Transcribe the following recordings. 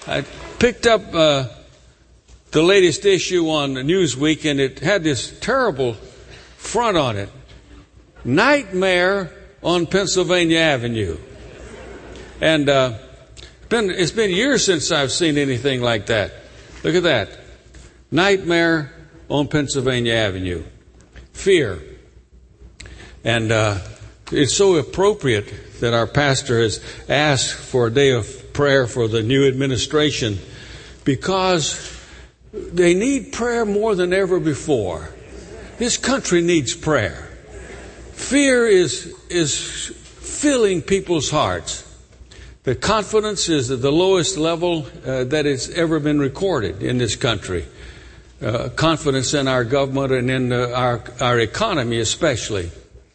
I picked up the latest issue on Newsweek, and it had this terrible front on it. Nightmare on Pennsylvania Avenue. And it's been years since I've seen anything like that. Look at that. Nightmare on Pennsylvania Avenue. Fear. And it's so appropriate that our pastor has asked for a day of prayer for the new administration, because they need prayer more than ever before. This country needs prayer. Fear is filling people's hearts. The confidence is at the lowest level that it's ever been recorded in this country. Confidence in our government and in our economy especially.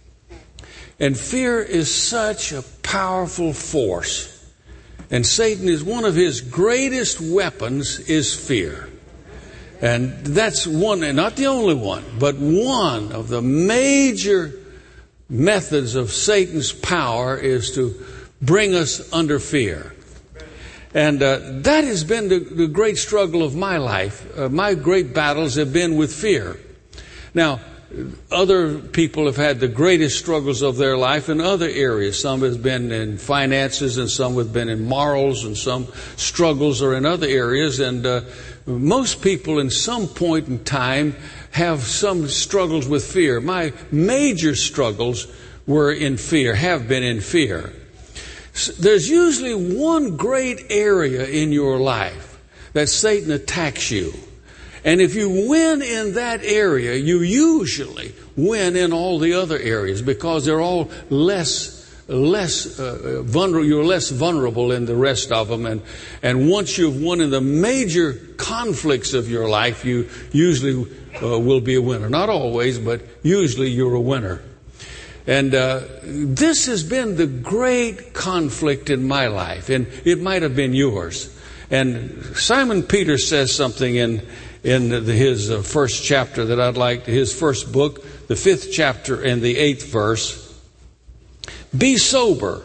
And fear is such a powerful force. And Satan is one of his greatest weapons is fear. And that's one, and not the only one, but one of the major methods of Satan's power is to bring us under fear. And that has been the great struggle of my life. My great battles have been with fear. Now, other people have had the greatest struggles of their life in other areas. Some have been in finances, and some have been in morals, and some struggles are in other areas. And most people in some point in time have some struggles with fear. My major struggles were in fear, have been in fear. There's usually one great area in your life that Satan attacks you. And if you win in that area, you usually win in all the other areas, because they're all less vulnerable. You're less vulnerable in the rest of them. And once you've won in the major conflicts of your life, you usually will be a winner. Not always, but usually you're a winner. And this has been the great conflict in my life, and it might have been yours. And Simon Peter says something in his first chapter that I'd like, his first book, the 5th chapter and the 8th verse. Be sober,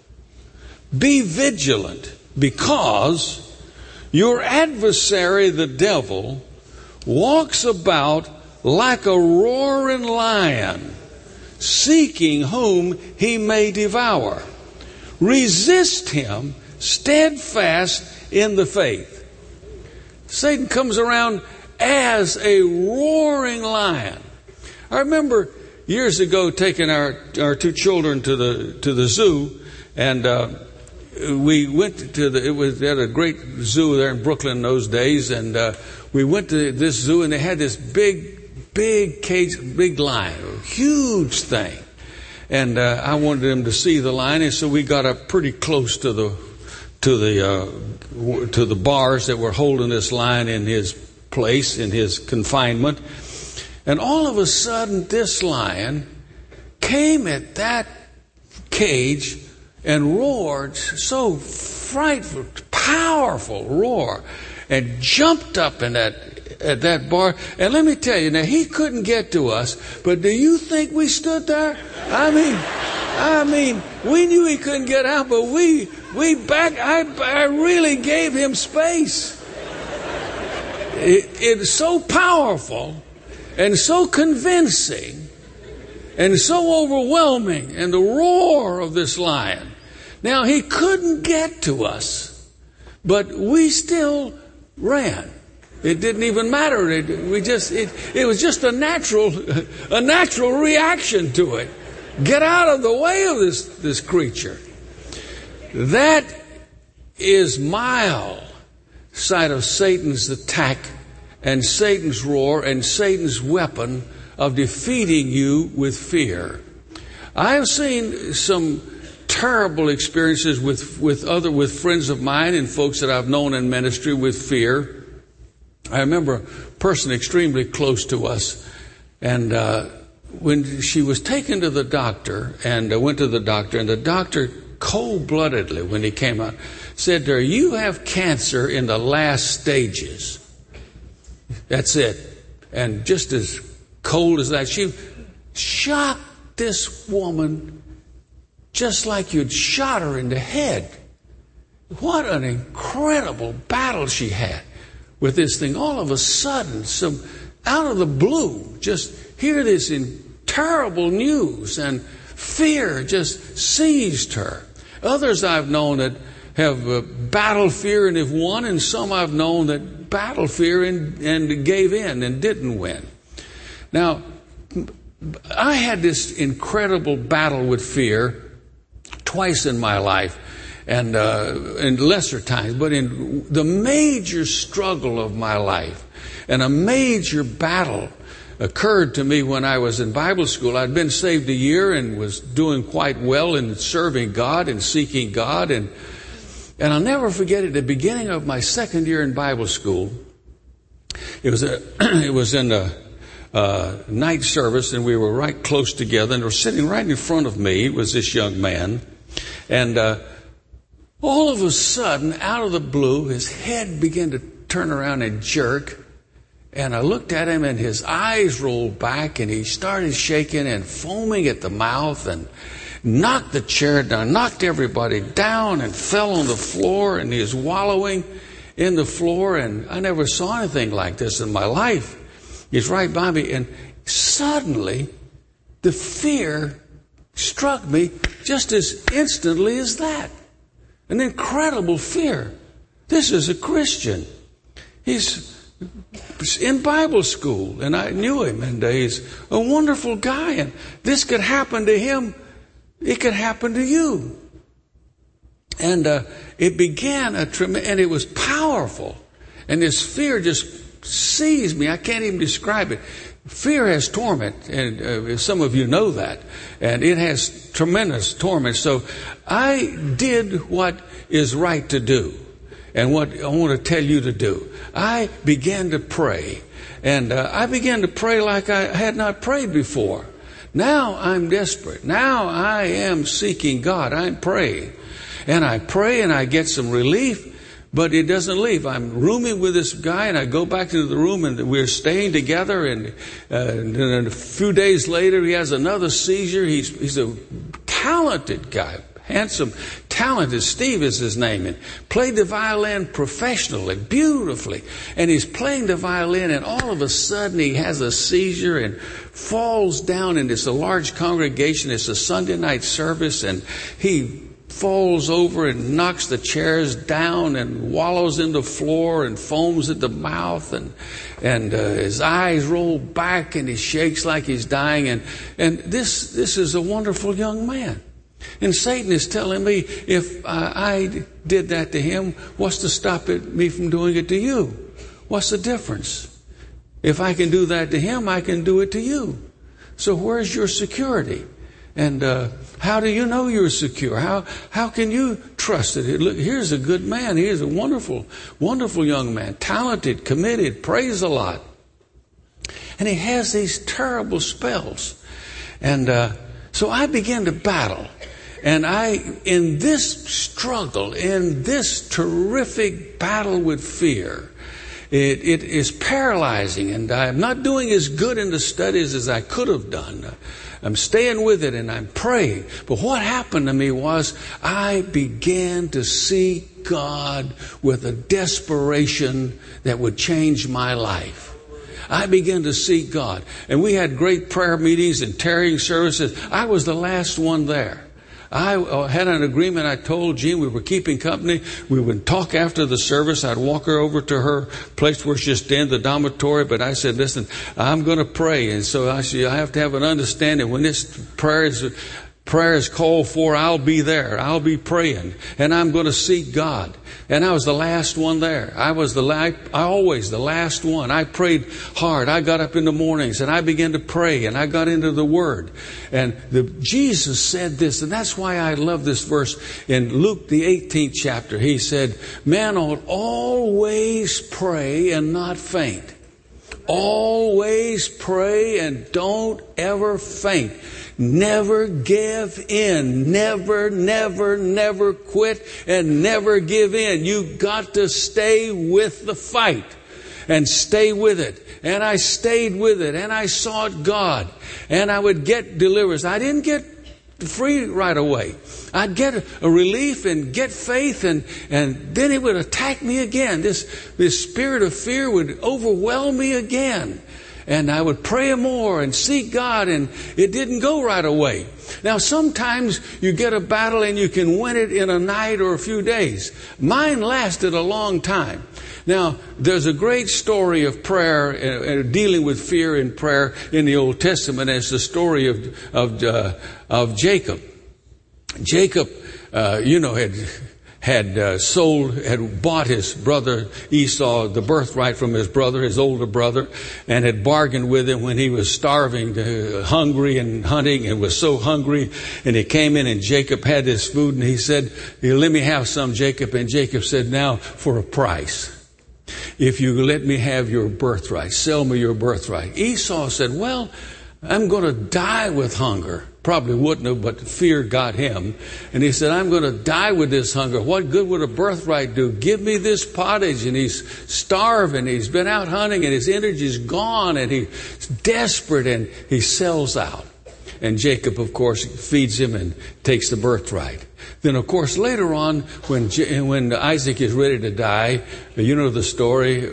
be vigilant, because your adversary, the devil, walks about like a roaring lion, seeking whom he may devour. Resist him steadfast in the faith. Satan comes around as a roaring lion. I remember years ago taking our two children to the zoo, and we went to they had a great zoo there in Brooklyn in those days, and we went to this zoo, and they had this big cage, big lion, a huge thing. And I wanted them to see the lion, and so we got up pretty close to the bars that were holding this lion in his place, in his confinement. And all of a sudden, this lion came at that cage and roared so frightful, powerful roar, and jumped up at that bar. And let me tell you, now he couldn't get to us, but do you think we stood there? I mean, we knew he couldn't get out, but we back. I really gave him space. It's so powerful and so convincing and so overwhelming, and the roar of this lion. Now, he couldn't get to us, but we still ran. It didn't even matter. It was just a natural reaction to it. Get out of the way of this creature. That is mild side of Satan's attack and Satan's roar and Satan's weapon of defeating you with fear. I have seen some terrible experiences with friends of mine and folks that I've known in ministry with fear. I remember a person extremely close to us, and when she was taken to the doctor, and went to the doctor, and the doctor cold-bloodedly, when he came out, said to her, "You have cancer in the last stages." That's it. And just as cold as that, she shot this woman just like you'd shot her in the head. what an incredible battle she had with this thing. All of a sudden, out of the blue, just hear this terrible news, and fear just seized her. Others I've known that have battle fear and have won, and some I've known that battle fear and gave in and didn't win. Now, I had this incredible battle with fear twice in my life, and in lesser times, but in the major struggle of my life, and a major battle occurred to me when I was in Bible school. I'd been saved a year and was doing quite well in serving God and seeking God, and I'll never forget it. At the beginning of my second year in Bible school, it was in a night service, and we were right close together, and they were sitting right in front of me was this young man, and all of a sudden, out of the blue, his head began to turn around and jerk, and I looked at him, and his eyes rolled back, and he started shaking and foaming at the mouth, and knocked the chair down, knocked everybody down, and fell on the floor, and he was wallowing in the floor, and I never saw anything like this in my life. He's right by me, and suddenly the fear struck me just as instantly as that. An incredible fear. This is a Christian. He's in Bible school, and I knew him, and he's a wonderful guy, and this could happen to him. It could happen to you. And it began and it was powerful. And this fear just seized me. I can't even describe it. Fear has torment, and some of you know that. And it has tremendous torment. So I did what is right to do, and what I want to tell you to do. I began to pray. And I began to pray like I had not prayed before. Now I'm desperate. Now I am seeking God. I'm praying. And I pray and I get some relief, but it doesn't leave. I'm rooming with this guy, and I go back to the room, and we're staying together, and a few days later he has another seizure. He's a talented guy, handsome, talented. Steve is his name, and played the violin professionally, beautifully. And he's playing the violin, and all of a sudden he has a seizure and falls down, and it's a large congregation. It's a Sunday night service, and he falls over and knocks the chairs down and wallows in the floor and foams at the mouth, and his eyes roll back, and he shakes like he's dying. And this is a wonderful young man. And Satan is telling me, if I did that to him, what's to stop me from doing it to you? What's the difference? If I can do that to him, I can do it to you. So where's your security? And how do you know you're secure? How can you trust it? Look, here's a good man. Here's a wonderful, wonderful young man, talented, committed, prays a lot. And he has these terrible spells. And so I began to battle. And in this struggle, in this terrific battle with fear, it is paralyzing, and I'm not doing as good in the studies as I could have done. I'm staying with it, and I'm praying. But what happened to me was I began to seek God with a desperation that would change my life. I began to seek God. And we had great prayer meetings and tarrying services. I was the last one there. I had an agreement. I told Jean we were keeping company. We would talk after the service. I'd walk her over to her place where she's in the dormitory. But I said, listen, I'm going to pray. And so I said, I have to have an understanding. When this prayer is called for, I'll be there. I'll be praying. And I'm going to seek God. And I was the last one there. I was always the last one. I prayed hard. I got up in the mornings and I began to pray, and I got into the Word. And Jesus said this, and that's why I love this verse in Luke the 18th chapter. He said, man ought always pray and not faint. Always pray and don't ever faint. Never give in. Never, never, never quit, and never give in. You got to stay with the fight and stay with it. And I stayed with it, and I sought God, and I would get deliverance. I didn't get free right away. I'd get a relief and get faith, and then it would attack me again. This spirit of fear would overwhelm me again. And I would pray more and seek God, and it didn't go right away. Now, sometimes you get a battle and you can win it in a night or a few days. Mine lasted a long time. Now, there's a great story of prayer, dealing with fear in prayer in the Old Testament. It's the story of Jacob. Jacob, had bought his brother Esau the birthright from his brother, his older brother, and had bargained with him when he was starving, hungry and hunting, and was so hungry. And he came in, and Jacob had this food, and he said, "Let me have some, Jacob." And Jacob said, "Now for a price. If you let me have your birthright, sell me your birthright." Esau said, "Well, I'm going to die with hunger." Probably wouldn't have, but fear got him. And he said, "I'm going to die with this hunger. What good would a birthright do? Give me this pottage." And he's starving. He's been out hunting, and his energy's gone, and he's desperate, and he sells out. And Jacob, of course, feeds him and takes the birthright. Then, of course, later on, when Isaac is ready to die, you know the story.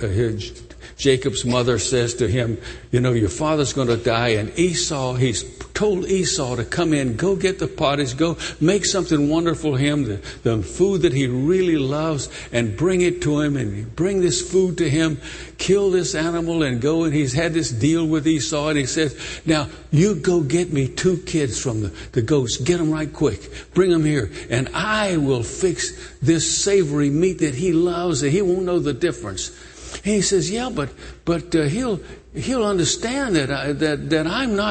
Jacob's mother says to him, "Your father's going to die." And he's told Esau to come in, go get the pottage, go make something wonderful for him, the food that he really loves, and bring it to him, and bring this food to him, kill this animal, and go. And he's had this deal with Esau, and he says, "Now, you go get me 2 kids from the goats. Get them right quick. Bring them here, and I will fix this savory meat that he loves, and he won't know the difference." And he says, "Yeah, but he'll understand that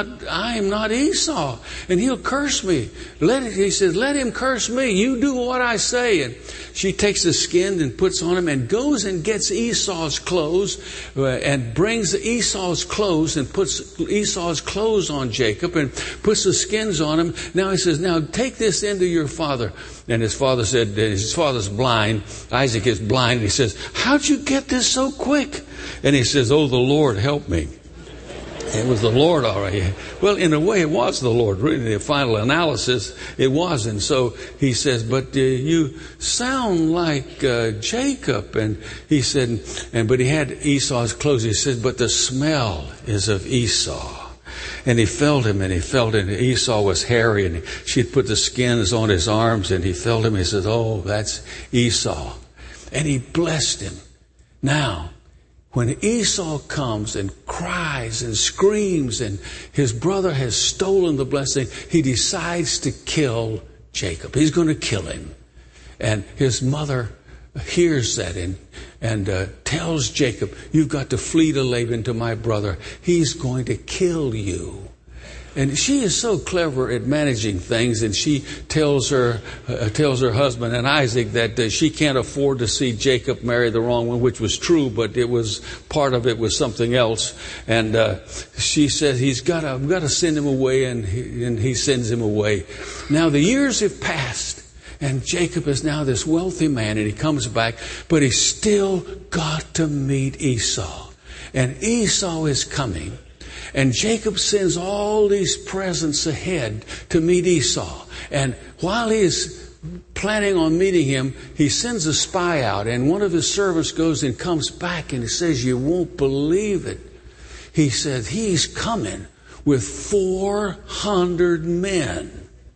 I'm not Esau, and he'll curse me. He says, let him curse me. You do what I say." And she takes the skin and puts on him, and goes and gets Esau's clothes, and brings Esau's clothes, and puts Esau's clothes on Jacob, and puts the skins on him. Now he says, "Now take this into your father." And his father said, his father's blind. Isaac is blind. He says, "How'd you get this so quick?" And he says, "Oh, the Lord help me." It was the Lord already. Well, in a way, it was the Lord. Really, the final analysis, it wasn't. So he says, "But you sound like Jacob." And he said, but he had Esau's clothes. He said, "But the smell is of Esau." And he felt him, and Esau was hairy, and she'd put the skins on his arms, and he felt him. He said, "Oh, that's Esau." And he blessed him. Now, when Esau comes and cries and screams, and his brother has stolen the blessing, he decides to kill Jacob. He's going to kill him. And his mother hears that and tells Jacob, "You've got to flee to Laban, to my brother. He's going to kill you." And she is so clever at managing things, and she tells her husband and Isaac that she can't afford to see Jacob marry the wrong one, which was true, but part of it was something else. And she says, I've got to send him away, and he sends him away. Now the years have passed, and Jacob is now this wealthy man, and he comes back, but he's still got to meet Esau. And Esau is coming. And Jacob sends all these presents ahead to meet Esau. And while he is planning on meeting him, he sends a spy out. And one of his servants goes and comes back, and he says, "You won't believe it." He said, "He's coming with 400 men.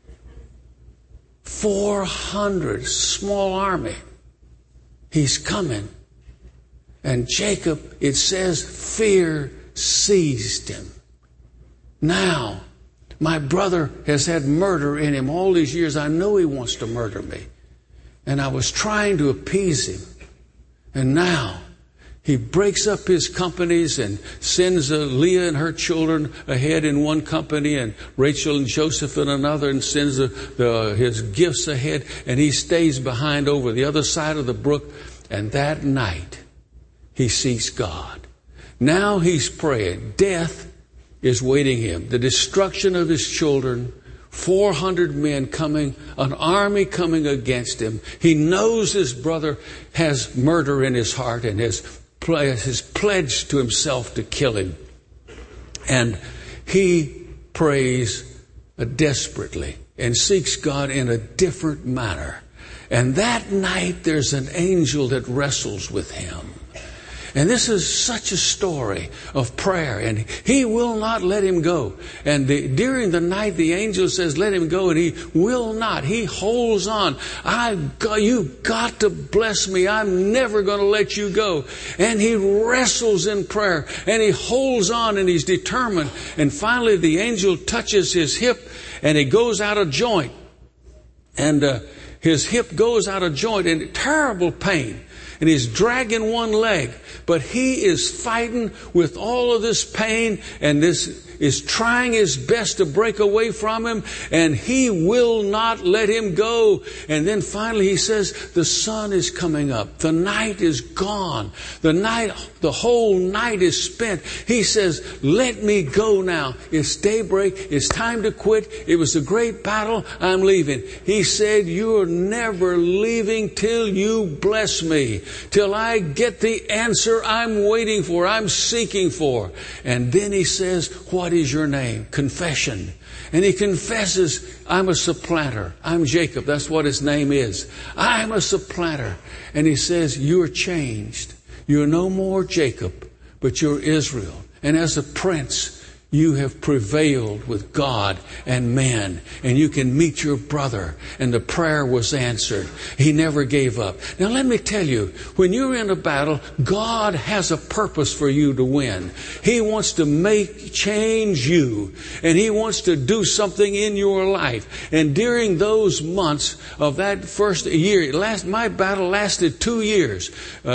400, small army. He's coming." And Jacob, it says, fear seized him. Now, my brother has had murder in him all these years. I know he wants to murder me. And I was trying to appease him. And now, he breaks up his companies and sends Leah and her children ahead in one company, and Rachel and Joseph in another, and sends his gifts ahead. And he stays behind over the other side of the brook. And that night, he sees God. Now he's praying. Death is waiting him. The destruction of his children, 400 men coming, an army coming against him. He knows his brother has murder in his heart and has pledged to himself to kill him. And he prays desperately and seeks God in a different manner. And that night there's an angel that wrestles with him. And this is such a story of prayer, and he will not let him go. And during the night, the angel says, let him go, and he will not. He holds on. You've got to bless me. I'm never going to let you go. And he wrestles in prayer, and he holds on, and he's determined. And finally, the angel touches his hip, and it goes out of joint. And his hip goes out of joint, and terrible pain. And he's dragging one leg, but he is fighting with all of this pain, and this is trying his best to break away from him, and he will not let him go. And then finally he says, the sun is coming up. The night is gone. The whole night is spent. He says, let me go now. It's daybreak. It's time to quit. It was a great battle. I'm leaving. He said, you're never leaving till you bless me, till I get the answer I'm waiting for, I'm seeking for. And then he says, what is your name? Confession. And he confesses, I'm a supplanter. I'm Jacob. That's what his name is. I'm a supplanter. And he says, you're changed. You're no more Jacob, but you're Israel. And as a prince, you have prevailed with God and men, and you can meet your brother. And the prayer was answered. He never gave up. Now let me tell you, when you're in a battle, God has a purpose for you to win. He wants to change you, and He wants to do something in your life. And during those months of that first year, my battle lasted 2 years.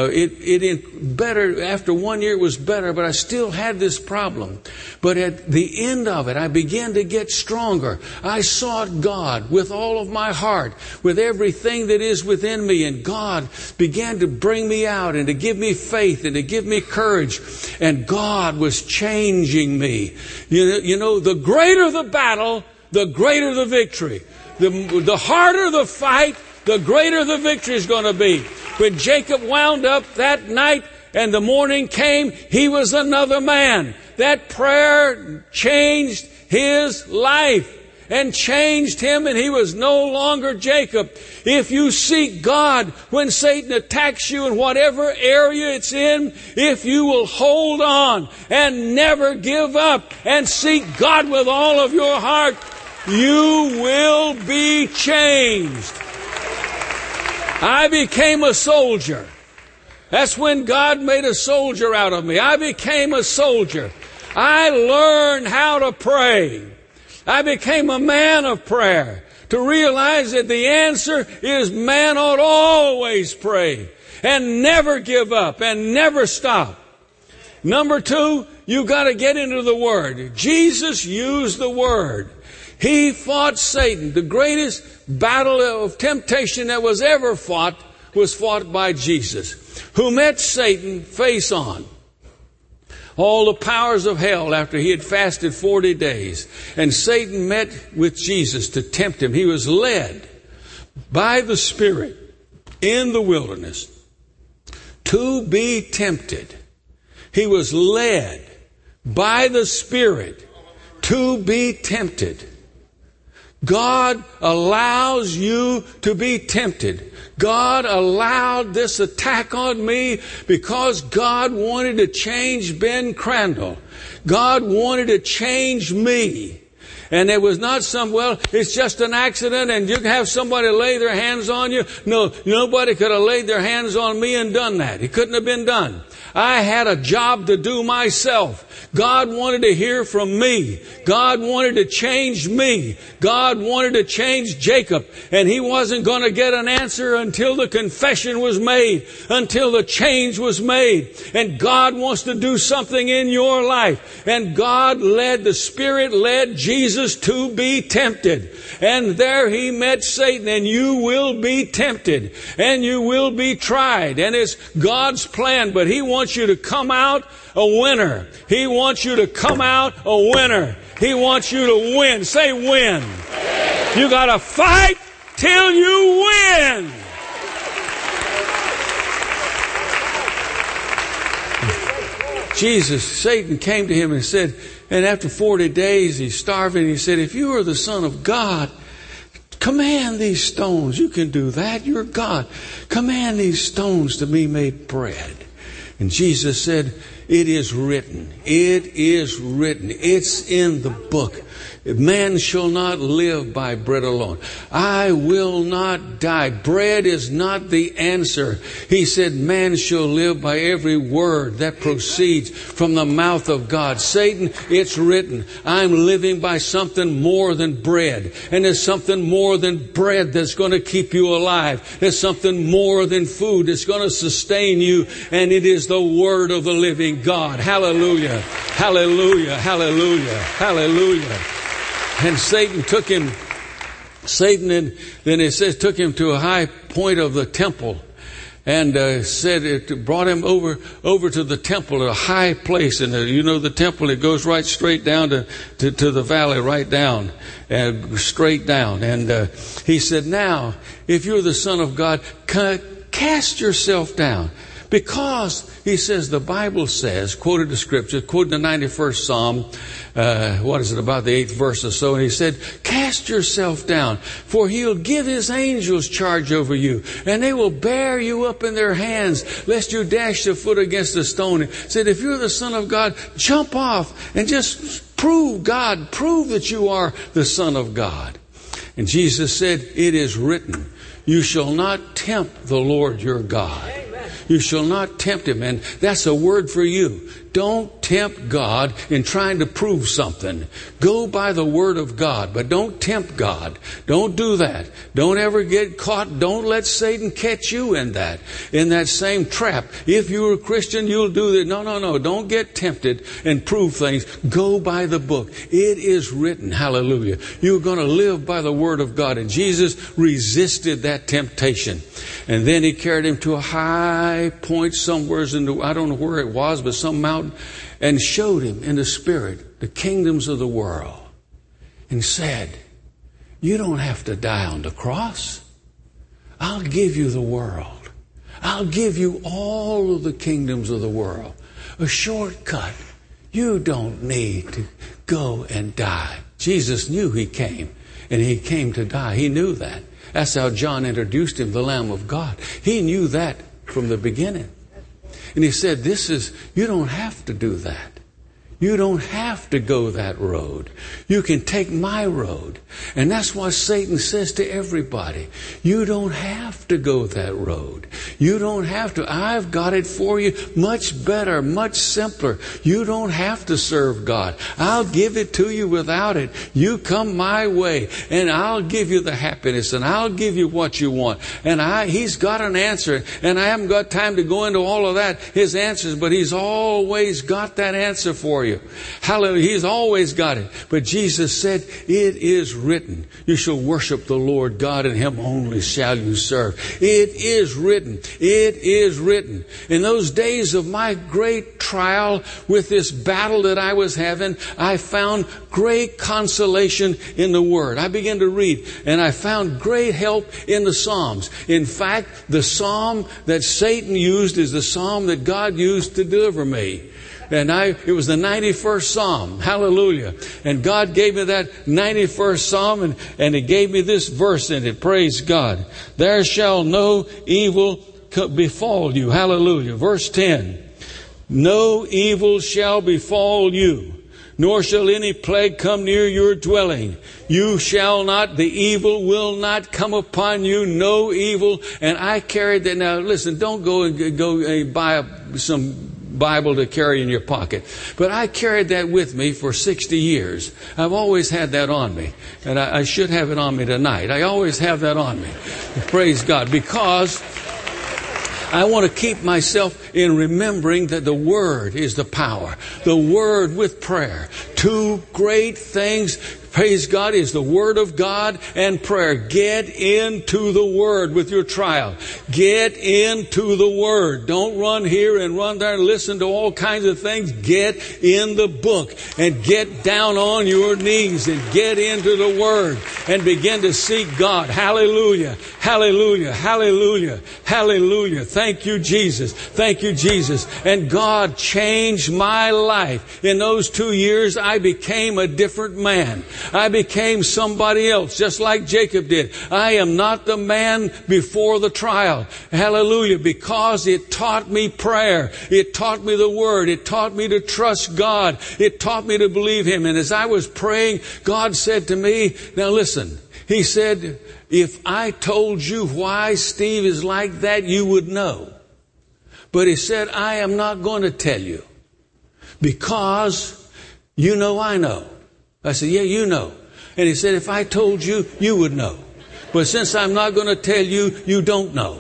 After 1 year it was better, but I still had this problem. But at the end of it, I began to get stronger. I sought God with all of my heart, with everything that is within me. And God began to bring me out and to give me faith and to give me courage. And God was changing me. You know, the greater the battle, the greater the victory. The harder the fight, the greater the victory is going to be. When Jacob wound up that night and the morning came, he was another man. That prayer changed his life and changed him, and he was no longer Jacob. If you seek God when Satan attacks you in whatever area it's in, if you will hold on and never give up and seek God with all of your heart, you will be changed. I became a soldier. That's when God made a soldier out of me. I became a soldier. I learned how to pray. I became a man of prayer to realize that the answer is man ought always pray and never give up and never stop. Number 2, you got to get into the Word. Jesus used the Word. He fought Satan. The greatest battle of temptation that was ever fought was fought by Jesus, who met Satan face on. All the powers of hell after he had fasted 40 days. And Satan met with Jesus to tempt him. He was led by the Spirit in the wilderness to be tempted. He was led by the Spirit to be tempted. God allows you to be tempted. God allowed this attack on me because God wanted to change Ben Crandall. God wanted to change me. And it was not it's just an accident and you can have somebody lay their hands on you. No, nobody could have laid their hands on me and done that. It couldn't have been done. I had a job to do myself. God wanted to hear from me. God wanted to change me. God wanted to change Jacob. And he wasn't going to get an answer until the confession was made, until the change was made. And God wants to do something in your life. And the Spirit led Jesus to be tempted. And there he met Satan, and you will be tempted. And you will be tried. And it's God's plan, but He wants you to come out a winner. He wants you to come out a winner. He wants you to win. Say win. You got to fight till you win. Satan came to him and said, and after 40 days he's starving, he said, if you are the Son of God, command these stones. You can do that. You're God. Command these stones to be made bread. And Jesus said, it is written. It is written. It's in the book. Man shall not live by bread alone. I will not die. Bread is not the answer. He said, man shall live by every word that proceeds from the mouth of God. Satan, it's written. I'm living by something more than bread. And there's something more than bread that's going to keep you alive. There's something more than food that's going to sustain you. And it is the word of the living God. Hallelujah. Hallelujah. Hallelujah. Hallelujah. And Satan took him to a high point of the temple and said it brought him over to the temple, a high place. And the temple, it goes right straight down to the valley, right down, straight down. And he said, now, if you're the Son of God, cast yourself down. Because, he says, the Bible says, quoted the scripture, quoted the 91st Psalm, about the 8th verse or so, and he said, cast yourself down, for he'll give his angels charge over you, and they will bear you up in their hands, lest you dash your foot against a stone. He said, if you're the Son of God, jump off and just prove that you are the Son of God. And Jesus said, it is written, you shall not tempt the Lord your God. You shall not tempt him. And that's a word for you. Don't tempt God in trying to prove something. Go by the word of God, but don't tempt God. Don't do that. Don't ever get caught. Don't let Satan catch you in that same trap. If you're a Christian, you'll do that. No. Don't get tempted and prove things. Go by the book. It is written. Hallelujah. You're going to live by the word of God. And Jesus resisted that temptation. And then he carried him to a high point somewhere I don't know where it was, but some mountain, and showed him in the spirit the kingdoms of the world and said, you don't have to die on the cross. I'll give you the world. I'll give you all of the kingdoms of the world. A shortcut. You don't need to go and die. Jesus knew he came, and he came to die. He knew that. That's how John introduced him, the Lamb of God. He knew that from the beginning. And he said, you don't have to do that. You don't have to go that road. You can take my road. And that's what Satan says to everybody. You don't have to go that road. You don't have to. I've got it for you much better, much simpler. You don't have to serve God. I'll give it to you without it. You come my way and I'll give you the happiness and I'll give you what you want. And he's got an answer, and I haven't got time to go into all of that, his answers, but he's always got that answer for you. Hallelujah. He's always got it. But Jesus said, it is written, you shall worship the Lord God, and him only shall you serve. It is written. It is written. In those days of my great trial with this battle that I was having, I found great consolation in the Word. I began to read, and I found great help in the Psalms. In fact, the Psalm that Satan used is the Psalm that God used to deliver me. And it was the 91st Psalm. Hallelujah. And God gave me that 91st Psalm, and He gave me this verse in it. Praise God. There shall no evil befall you. Hallelujah. Verse 10. No evil shall befall you, nor shall any plague come near your dwelling. You shall not, the evil will not come upon you, no evil. And I carried that. Now listen, don't go buy some Bible to carry in your pocket. But I carried that with me for 60 years. I've always had that on me. And I should have it on me tonight. I always have that on me. Praise God. Because I want to keep myself in remembering that the Word is the power. The Word with prayer. Two great things. praise God, is the Word of God and prayer. Get into the Word with your trial. Get into the Word. Don't run here and run there and listen to all kinds of things. Get in the book and get down on your knees and get into the Word and begin to seek God. Hallelujah. Hallelujah. Hallelujah. Hallelujah. Thank you, Jesus. Thank you, Jesus. And God changed my life. In those 2 years, I became a different man. I became somebody else, just like Jacob did. I am not the man before the trial. Hallelujah. Because it taught me prayer. It taught me the Word. It taught me to trust God. It taught me to believe Him. And as I was praying, God said to me, now listen, He said, if I told you why Steve is like that, you would know. But He said, I am not going to tell you. Because you know I know. I said, yeah, you know. And He said, if I told you, you would know. But since I'm not going to tell you, you don't know.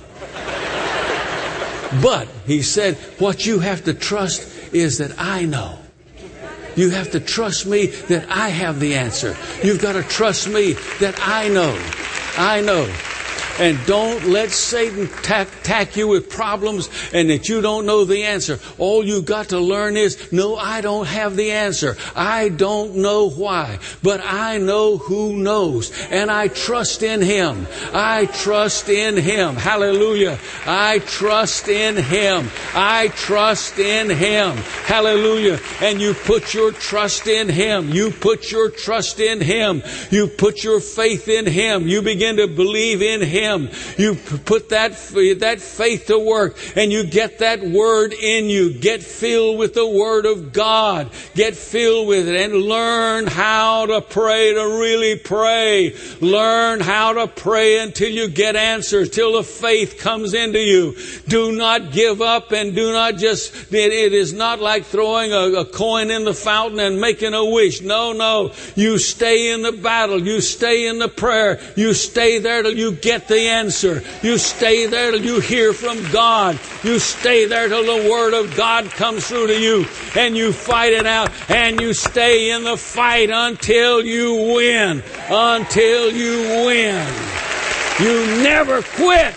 But He said, what you have to trust is that I know. You have to trust me that I have the answer. You've got to trust me that I know. I know. And don't let Satan attack you with problems and that you don't know the answer. All you got to learn is, no, I don't have the answer. I don't know why, but I know who knows. And I trust in Him. I trust in Him. Hallelujah. I trust in Him. I trust in Him. Hallelujah. And you put your trust in Him. You put your trust in Him. You put your faith in Him. You begin to believe in Him. You put that faith to work and you get that Word in you. Get filled with the Word of God. Get filled with it and learn how to pray, to really pray. Learn how to pray until you get answers, till the faith comes into you. Do not give up and do not just, it is not like throwing a coin in the fountain and making a wish. No. You stay in the battle. You stay in the prayer. You stay there till you get the answer. You stay there till you hear from God. You stay there till the Word of God comes through to you and you fight it out and you stay in the fight until you win. Until you win. You never quit.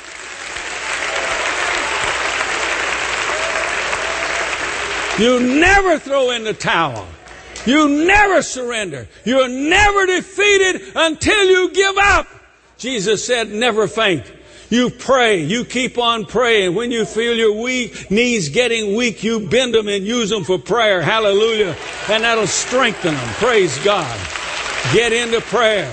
You never throw in the towel. You never surrender. You're never defeated until you give up. Jesus said, never faint. You pray. You keep on praying. When you feel your knees getting weak, you bend them and use them for prayer. Hallelujah. And that'll strengthen them. Praise God. Get into prayer.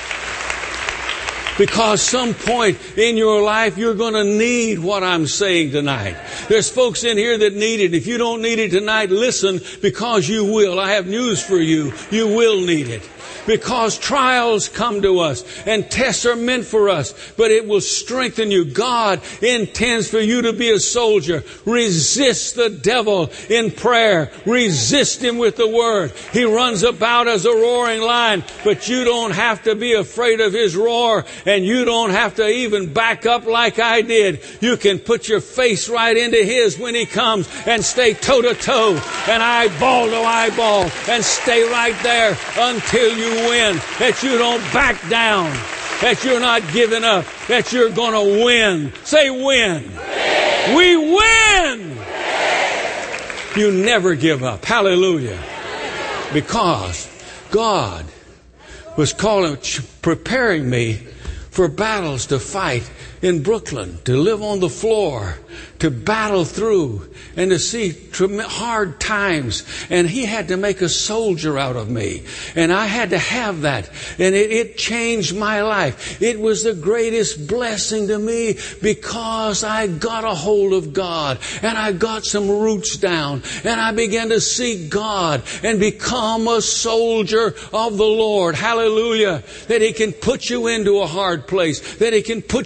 Because some point in your life, you're going to need what I'm saying tonight. There's folks in here that need it. If you don't need it tonight, listen, because you will. I have news for you. You will need it. Because trials come to us and tests are meant for us, but it will strengthen you. God intends for you to be a soldier. Resist the devil in prayer. Resist him with the Word. He runs about as a roaring lion, but you don't have to be afraid of his roar, and you don't have to even back up like I did. You can put your face right into his when he comes and stay toe to toe and eyeball to eyeball and stay right there until you win, that you don't back down, that you're not giving up, that you're going to win. Say win. Win. We win. Win. You never give up. Hallelujah. Because God was preparing me for battles to fight in Brooklyn, to live on the floor, to battle through and to see hard times. And He had to make a soldier out of me. And I had to have that. And it changed my life. It was the greatest blessing to me because I got a hold of God and I got some roots down and I began to seek God and become a soldier of the Lord. Hallelujah. That He can put you into a hard place. That He can put you where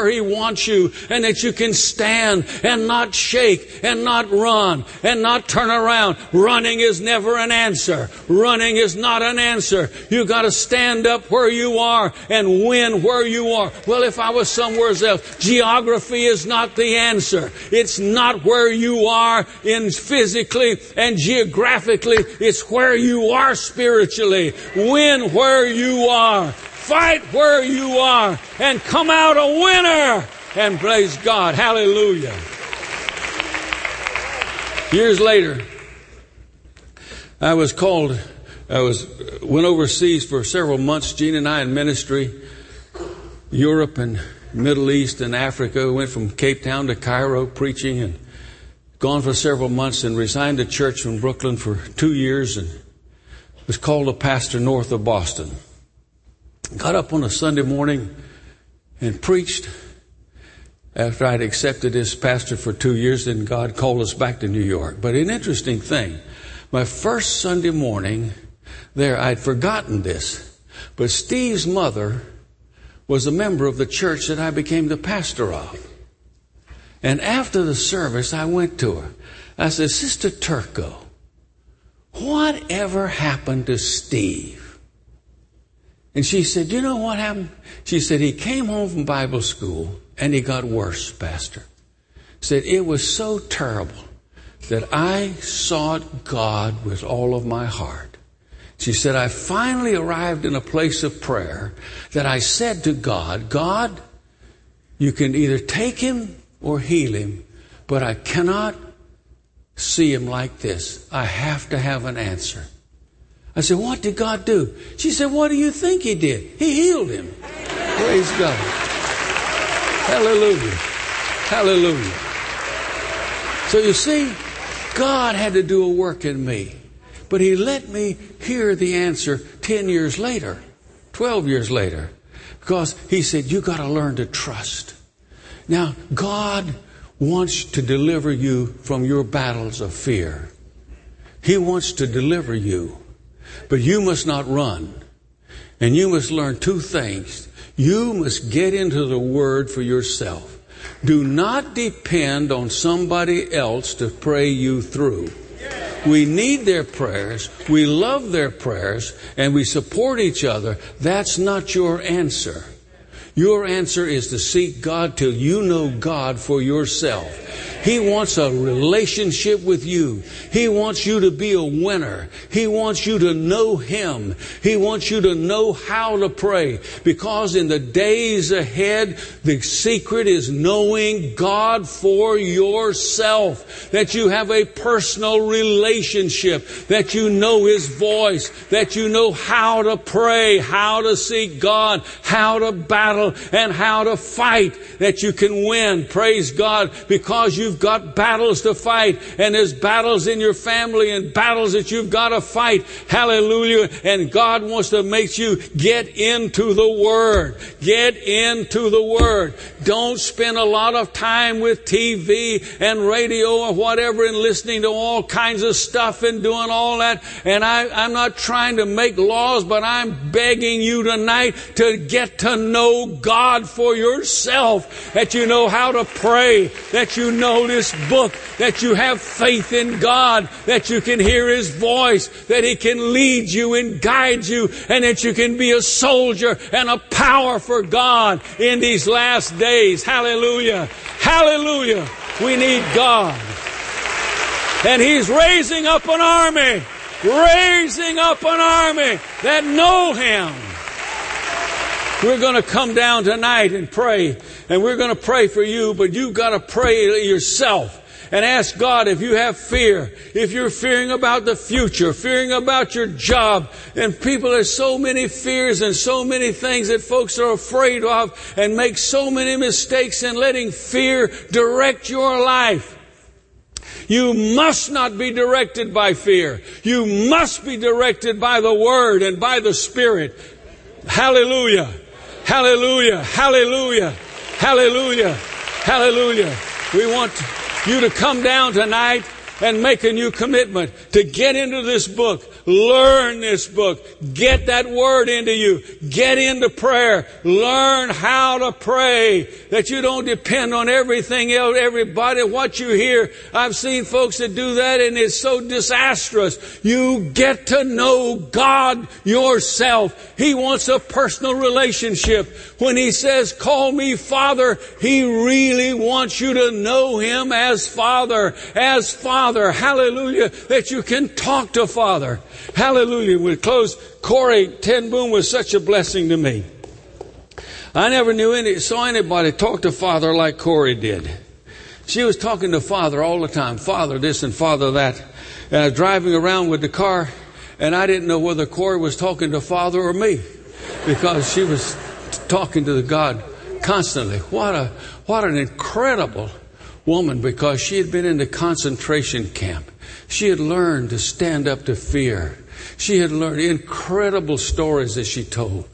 where He wants you, and that you can stand and not shake and not run and not turn around. Running is never an answer. Running is not an answer. You got to stand up where you are and win where you are. Well, if I was somewhere else, geography is not the answer. It's not where you are in physically and geographically. It's where you are spiritually. Win where you are. Fight where you are and come out a winner. And praise God. Hallelujah. Years later, I went overseas for several months, Gene and I, in ministry, Europe and Middle East and Africa. We went from Cape Town to Cairo preaching, and gone for several months, and resigned a church from Brooklyn for 2 years and was called a pastor north of Boston. Got up on a Sunday morning and preached after I'd accepted as pastor for 2 years. Then God called us back to New York. But an interesting thing, my first Sunday morning there, I'd forgotten this, but Steve's mother was a member of the church that I became the pastor of. And after the service, I went to her. I said, Sister Turco, whatever happened to Steve? And she said, you know what happened? She said, he came home from Bible school and he got worse, Pastor. Said, it was so terrible that I sought God with all of my heart. She said, I finally arrived in a place of prayer that I said to God, God, you can either take him or heal him, but I cannot see him like this. I have to have an answer. I said, what did God do? She said, what do you think he did? He healed him. Praise God. Hallelujah. Hallelujah. So you see, God had to do a work in me. But he let me hear the answer 10 years later, 12 years later. Because he said, you got to learn to trust. Now, God wants to deliver you from your battles of fear. He wants to deliver you. But you must not run. And you must learn two things. You must get into the Word for yourself. Do not depend on somebody else to pray you through. We need their prayers. We love their prayers. And we support each other. That's not your answer. Your answer is to seek God till you know God for yourself. He wants a relationship with you. He wants you to be a winner. He wants you to know Him. He wants you to know how to pray. Because in the days ahead, the secret is knowing God for yourself. That you have a personal relationship. That you know His voice. That you know how to pray, how to seek God, how to battle, and how to fight. That you can win. Praise God. Because you've got battles to fight, and there's battles in your family and battles that you've got to fight. Hallelujah. And God wants to make you get into the Word. Get into the Word. Don't spend a lot of time with TV and radio or whatever and listening to all kinds of stuff and doing all that. And I'm not trying to make laws, but I'm begging you tonight to get to know God for yourself. That you know how to pray. That you know this book, that you have faith in God, that you can hear His voice, that He can lead you and guide you, and that you can be a soldier and a power for God in these last days. Hallelujah. Hallelujah. We need God. And He's raising up an army. Raising up an army that know Him. We're going to come down tonight and pray. And we're going to pray for you, but you've got to pray yourself. And ask God if you have fear. If you're fearing about the future, fearing about your job. And people, there's so many fears and so many things that folks are afraid of and make so many mistakes in letting fear direct your life. You must not be directed by fear. You must be directed by the Word and by the Spirit. Hallelujah. Hallelujah. Hallelujah. Hallelujah. Hallelujah. We want you to come down tonight and make a new commitment to get into this book, learn this book, get that word into you, get into prayer, learn how to pray, that you don't depend on everything else, everybody, what you hear. I've seen folks that do that and it's so disastrous. You get to know God yourself. He wants a personal relationship. When He says, call me Father, He really wants you to know Him as Father. As Father. Hallelujah. That you can talk to Father. Hallelujah. We close. Corrie ten Boom was such a blessing to me. I never saw anybody talk to Father like Corrie did. She was talking to Father all the time. Father this and Father that. And I was driving around with the car, and I didn't know whether Corrie was talking to Father or me, because she was talking to the God constantly. What an incredible woman, because she had been in the concentration camp. She had learned to stand up to fear. She had learned incredible stories that she told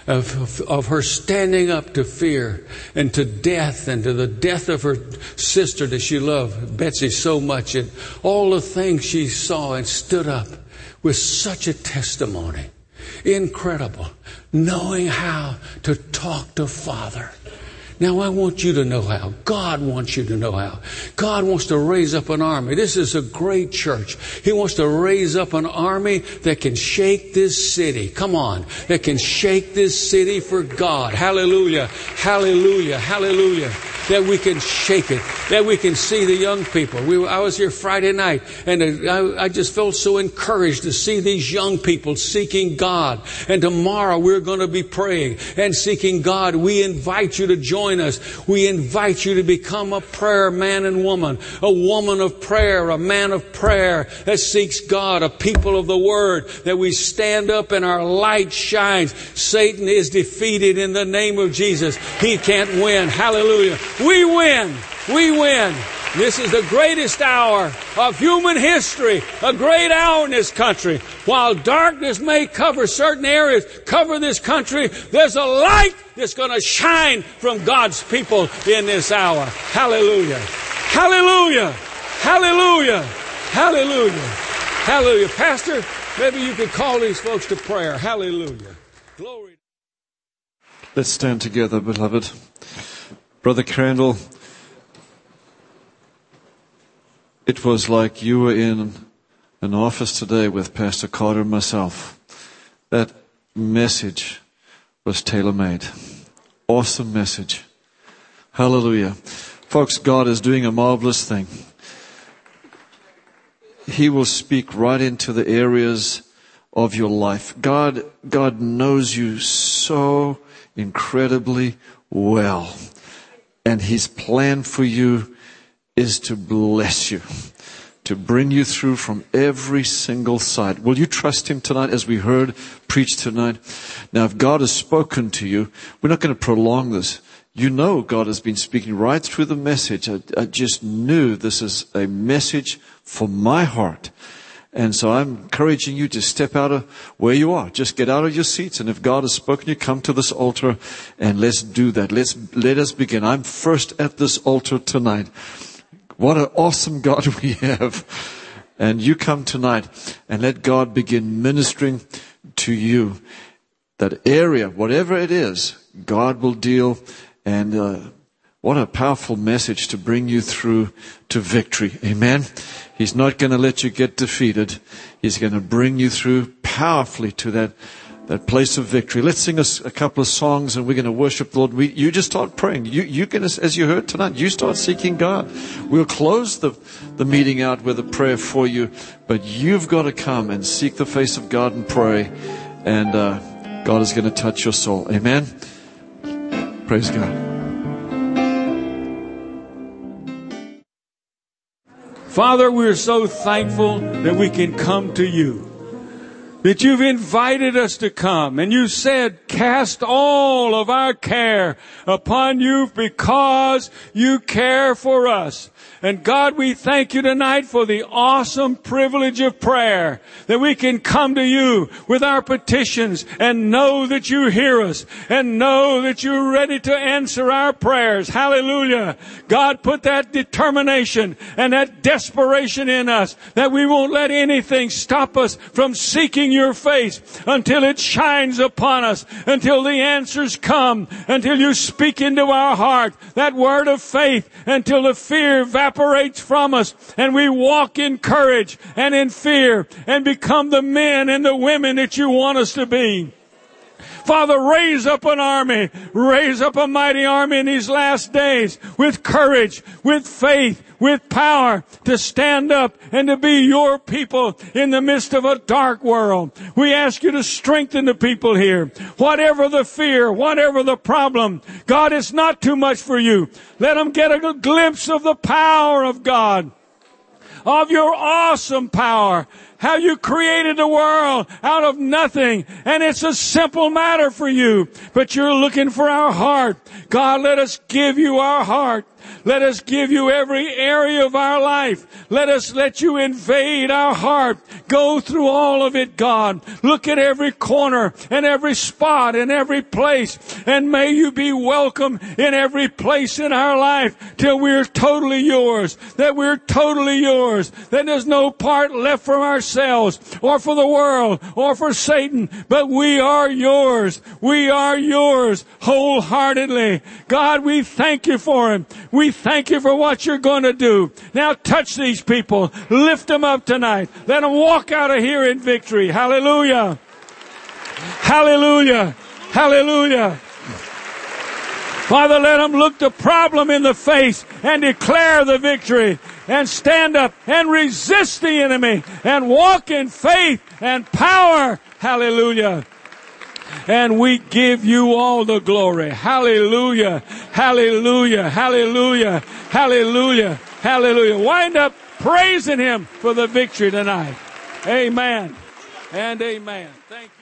of her standing up to fear and to death, and to the death of her sister that she loved, Betsy, so much, and all the things she saw, and stood up with such a testimony. Incredible. Knowing how to talk to Father. Now I want you to know how. God wants you to know how. God wants to raise up an army. This is a great church. He wants to raise up an army that can shake this city. Come on. That can shake this city for God. Hallelujah. Hallelujah. Hallelujah. That we can shake it. That we can see the young people. I was here Friday night, and I just felt so encouraged to see these young people seeking God. And tomorrow we're going to be praying and seeking God. We invite you to join us. We invite you to become a prayer man and woman. A woman of prayer, a man of prayer that seeks God, a people of the Word, that we stand up and our light shines. Satan is defeated in the name of Jesus. He can't win. Hallelujah. We win. We win. This is the greatest hour of human history, a great hour in this country. While darkness may cover certain areas, cover this country, there's a light that's going to shine from God's people in this hour. Hallelujah. Hallelujah. Hallelujah. Hallelujah. Hallelujah. Pastor, maybe you could call these folks to prayer. Hallelujah. Glory. Let's stand together, beloved. Brother Crandall, it was like you were in an office today with Pastor Carter and myself. That message was tailor-made. Awesome message. Hallelujah. Folks, God is doing a marvelous thing. He will speak right into the areas of your life. God knows you so incredibly well. And His plan for you is to bless you, to bring you through from every single side. Will you trust Him tonight, as we heard preached tonight? Now, if God has spoken to you, we're not going to prolong this. You know God has been speaking right through the message. I just knew this is a message for my heart. And so I'm encouraging you to step out of where you are. Just get out of your seats. And if God has spoken, you come to this altar and let's do that. Let us begin. I'm first at this altar tonight. What an awesome God we have. And you come tonight and let God begin ministering to you. That area, whatever it is, God will deal. And what a powerful message to bring you through to victory. Amen. He's not going to let you get defeated. He's going to bring you through powerfully to that place of victory. Let's sing a couple of songs and we're going to worship the Lord. You just start praying. You can, as you heard tonight, you start seeking God. We'll close the meeting out with a prayer for you, but you've got to come and seek the face of God and pray, and God is going to touch your soul. Amen. Praise God. Father, we're so thankful that we can come to you. that you've invited us to come. And you said, cast all of our care upon you because you care for us. And God, we thank you tonight for the awesome privilege of prayer, that we can come to you with our petitions and know that you hear us and know that you're ready to answer our prayers. Hallelujah. God, put that determination and that desperation in us that we won't let anything stop us from seeking your face until it shines upon us, until the answers come, until you speak into our heart that word of faith, until the fear evaporates from us and we walk in courage and in fear and become the men and the women that you want us to be. Father, raise up an army, raise up a mighty army in these last days with courage, with faith, with power to stand up and to be your people in the midst of a dark world. We ask you to strengthen the people here. Whatever the fear, whatever the problem, God, it's not too much for you. Let them get a glimpse of the power of God, of your awesome power. How you created the world out of nothing. And it's a simple matter for you. But you're looking for our heart. God, let us give you our heart. Let us give you every area of our life. Let us let you invade our heart. Go through all of it, God. Look at every corner and every spot and every place. And may you be welcome in every place in our life till we're totally yours. That we're totally yours. That there's no part left from ourselves or for the world or for Satan. But we are yours. We are yours wholeheartedly. God, we thank you for him. We thank you for what you're going to do. Now touch these people. Lift them up tonight. Let them walk out of here in victory. Hallelujah. Hallelujah. Hallelujah. Father, let them look the problem in the face and declare the victory and stand up and resist the enemy and walk in faith and power. Hallelujah. And we give you all the glory. Hallelujah. Hallelujah. Hallelujah. Hallelujah. Hallelujah. Wind up praising him for the victory tonight. Amen and amen. Thank you.